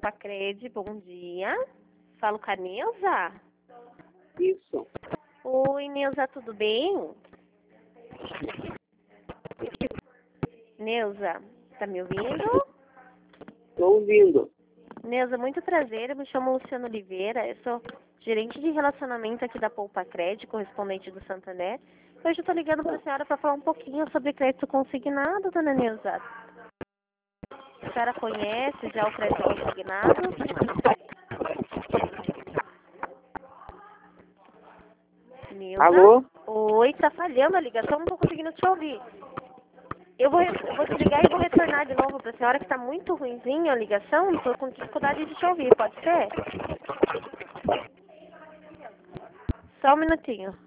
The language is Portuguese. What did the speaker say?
Poupa-Cred, bom dia. Falo com a Neuza? Isso. Oi, Neuza, tudo bem? Neuza, tá me ouvindo? Estou ouvindo. Neuza, muito prazer, eu me chamo Luciano Oliveira, eu sou gerente de relacionamento aqui da Poupa-Cred, correspondente do Santander. Hoje eu tô ligando pra senhora para falar um pouquinho sobre crédito consignado, dona Neuza. A senhora conhece já o crédito consignado? Neuza? Alô? Oi, tá falhando a ligação, não tô conseguindo te ouvir. Eu vou desligar e vou retornar de novo pra senhora, que tá muito ruimzinho a ligação, tô com dificuldade de te ouvir, pode ser? Só um minutinho.